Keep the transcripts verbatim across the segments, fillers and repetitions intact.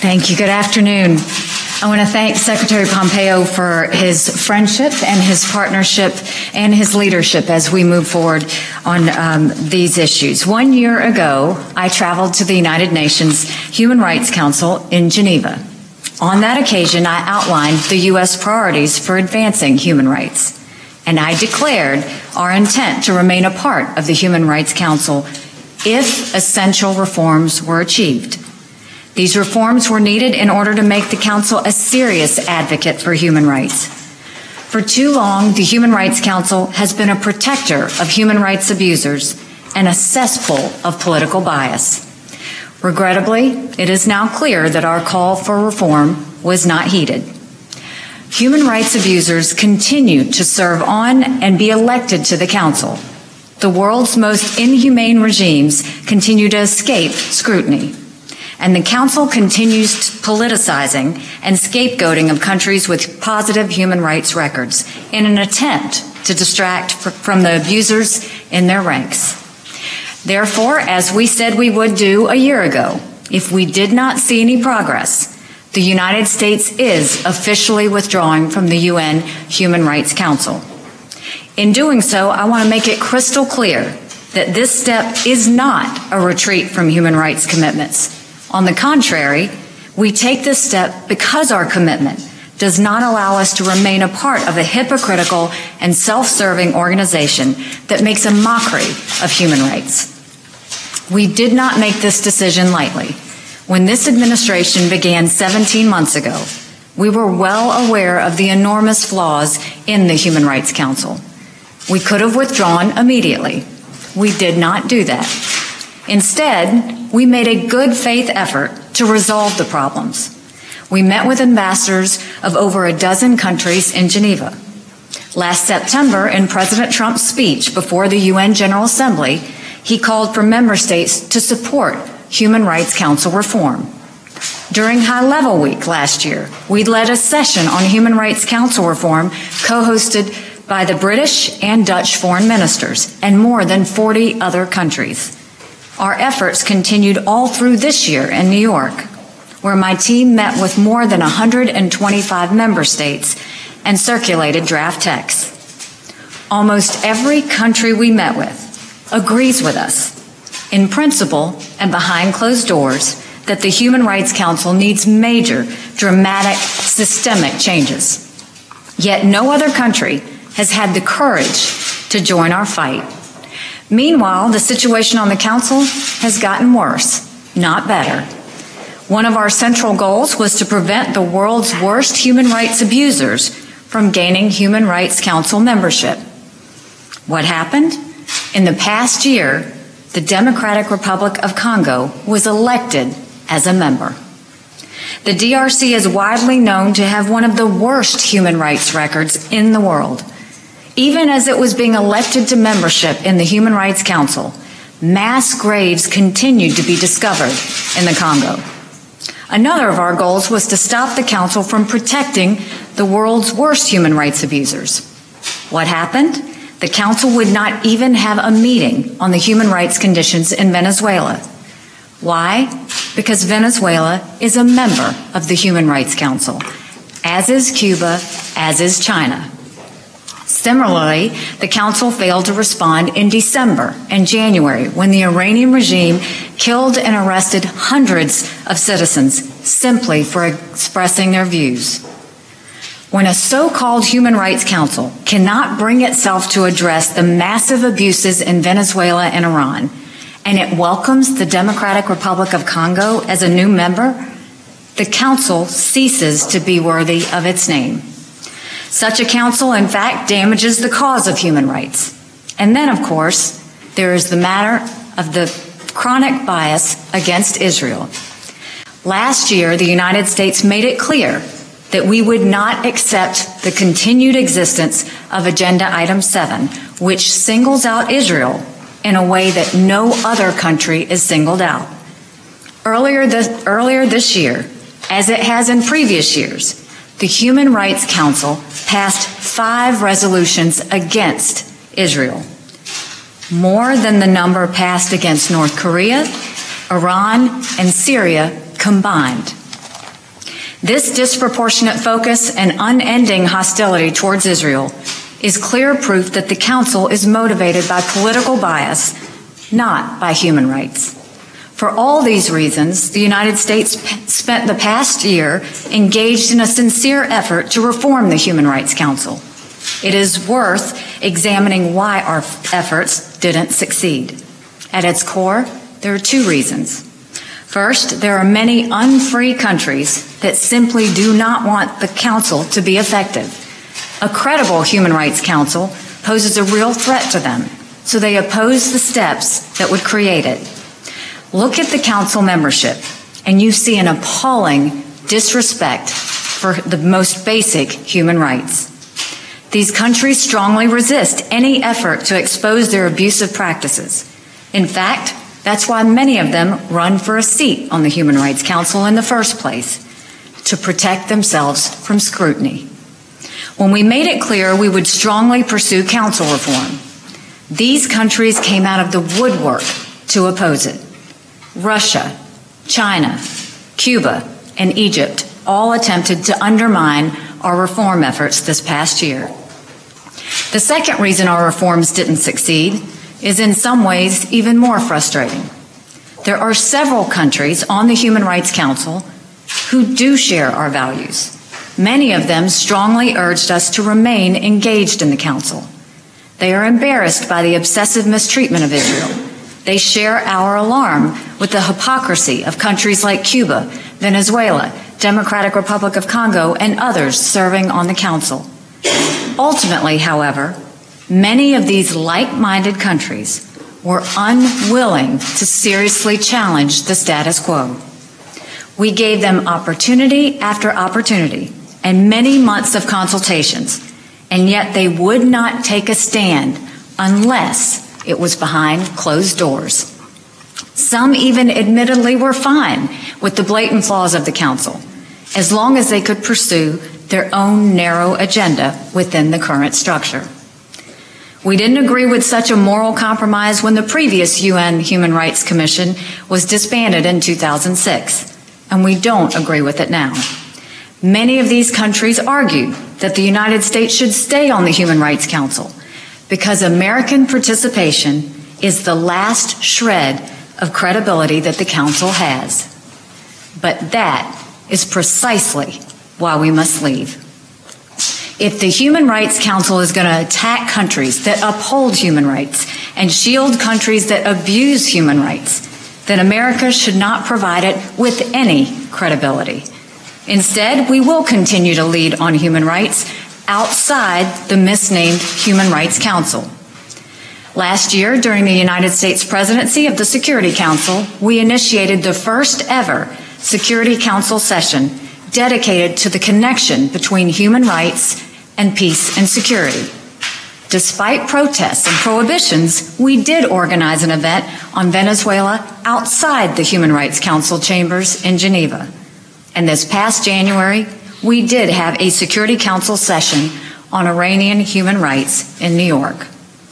Thank you. Good afternoon. I want to thank Secretary Pompeo for his friendship and his partnership and his leadership as we move forward on um, these issues. One year ago, I traveled to the United Nations Human Rights Council in Geneva. On that occasion, I outlined the U S priorities for advancing human rights, and I declared our intent to remain a part of the Human Rights Council if essential reforms were achieved. These reforms were needed in order to make the Council a serious advocate for human rights. For too long, the Human Rights Council has been a protector of human rights abusers and a cesspool of political bias. Regrettably, it is now clear that our call for reform was not heeded. Human rights abusers continue to serve on and be elected to the Council. The world's most inhumane regimes continue to escape scrutiny. And the Council continues politicizing and scapegoating of countries with positive human rights records in an attempt to distract from the abusers in their ranks. Therefore, as we said we would do a year ago, if we did not see any progress, the United States is officially withdrawing from the U N Human Rights Council. In doing so, I want to make it crystal clear that this step is not a retreat from human rights commitments. On the contrary, we take this step because our commitment does not allow us to remain a part of a hypocritical and self-serving organization that makes a mockery of human rights. We did not make this decision lightly. When this administration began seventeen months ago, we were well aware of the enormous flaws in the Human Rights Council. We could have withdrawn immediately. We did not do that. Instead, we made a good faith effort to resolve the problems. We met with ambassadors of over a dozen countries in Geneva. Last September, in President Trump's speech before the U N General Assembly, he called for member states to support Human Rights Council reform. During High Level Week last year, we led a session on Human Rights Council reform co-hosted by the British and Dutch foreign ministers and more than forty other countries. Our efforts continued all through this year in New York, where my team met with more than one hundred twenty-five member states and circulated draft texts. Almost every country we met with agrees with us, in principle and behind closed doors, that the Human Rights Council needs major, dramatic, systemic changes. Yet no other country has had the courage to join our fight. Meanwhile, the situation on the Council has gotten worse, not better. One of our central goals was to prevent the world's worst human rights abusers from gaining Human Rights Council membership. What happened? In the past year, the Democratic Republic of Congo was elected as a member. The D R C is widely known to have one of the worst human rights records in the world. Even as it was being elected to membership in the Human Rights Council, mass graves continued to be discovered in the Congo. Another of our goals was to stop the Council from protecting the world's worst human rights abusers. What happened? The Council would not even have a meeting on the human rights conditions in Venezuela. Why? Because Venezuela is a member of the Human Rights Council, as is Cuba, as is China. Similarly, the Council failed to respond in December and January when the Iranian regime killed and arrested hundreds of citizens simply for expressing their views. When a so-called Human Rights Council cannot bring itself to address the massive abuses in Venezuela and Iran, and it welcomes the Democratic Republic of Congo as a new member, the Council ceases to be worthy of its name. Such a council, in fact, damages the cause of human rights. And then, of course, there is the matter of the chronic bias against Israel. Last year, the United States made it clear that we would not accept the continued existence of Agenda Item seven, which singles out Israel in a way that no other country is singled out. Earlier this, earlier this year, as it has in previous years, the Human Rights Council passed five resolutions against Israel, more than the number passed against North Korea, Iran, and Syria combined. This disproportionate focus and unending hostility towards Israel is clear proof that the Council is motivated by political bias, not by human rights. For all these reasons, the United States spent the past year engaged in a sincere effort to reform the Human Rights Council. It is worth examining why our efforts didn't succeed. At its core, there are two reasons. First, there are many unfree countries that simply do not want the Council to be effective. A credible Human Rights Council poses a real threat to them, so they oppose the steps that would create it. Look at the Council membership, and you see an appalling disrespect for the most basic human rights. These countries strongly resist any effort to expose their abusive practices. In fact, that's why many of them run for a seat on the Human Rights Council in the first place, to protect themselves from scrutiny. When we made it clear we would strongly pursue council reform, these countries came out of the woodwork to oppose it. Russia, China, Cuba, and Egypt all attempted to undermine our reform efforts this past year. The second reason our reforms didn't succeed is in some ways even more frustrating. There are several countries on the Human Rights Council who do share our values. Many of them strongly urged us to remain engaged in the Council. They are embarrassed by the obsessive mistreatment of Israel. They share our alarm with the hypocrisy of countries like Cuba, Venezuela, Democratic Republic of Congo, and others serving on the Council. Ultimately, however, many of these like-minded countries were unwilling to seriously challenge the status quo. We gave them opportunity after opportunity and many months of consultations, and yet they would not take a stand unless it was behind closed doors. Some even admittedly were fine with the blatant flaws of the Council, as long as they could pursue their own narrow agenda within the current structure. We didn't agree with such a moral compromise when the previous U N Human Rights Commission was disbanded in two thousand six, and we don't agree with it now. Many of these countries argue that the United States should stay on the Human Rights Council because American participation is the last shred of credibility that the Council has. But that is precisely why we must leave. If the Human Rights Council is going to attack countries that uphold human rights and shield countries that abuse human rights, then America should not provide it with any credibility. Instead, we will continue to lead on human rights outside the misnamed Human Rights Council. Last year, during the United States presidency of the Security Council, we initiated the first ever Security Council session dedicated to the connection between human rights and peace and security. Despite protests and prohibitions, we did organize an event on Venezuela outside the Human Rights Council chambers in Geneva. And this past January, we did have a Security Council session on Iranian human rights in New York.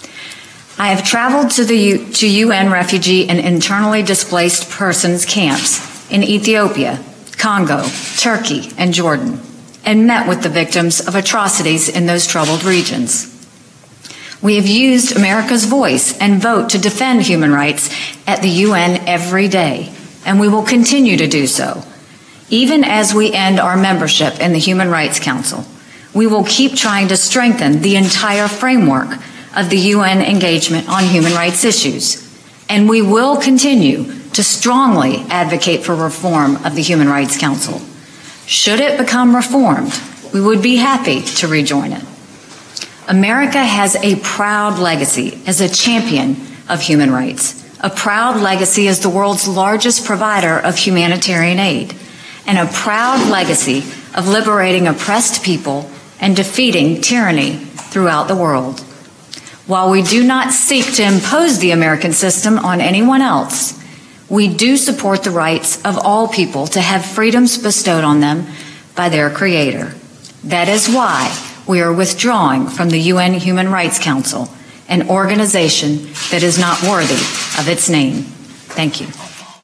I have traveled to the U- to U N refugee and internally displaced persons camps in Ethiopia, Congo, Turkey, and Jordan, and met with the victims of atrocities in those troubled regions. We have used America's voice and vote to defend human rights at the U N every day, and we will continue to do so. Even as we end our membership in the Human Rights Council, we will keep trying to strengthen the entire framework of the U N engagement on human rights issues, and we will continue to strongly advocate for reform of the Human Rights Council. Should it become reformed, we would be happy to rejoin it. America has a proud legacy as a champion of human rights, a proud legacy as the world's largest provider of humanitarian aid, and a proud legacy of liberating oppressed people and defeating tyranny throughout the world. While we do not seek to impose the American system on anyone else, we do support the rights of all people to have freedoms bestowed on them by their Creator. That is why we are withdrawing from the U N Human Rights Council, an organization that is not worthy of its name. Thank you.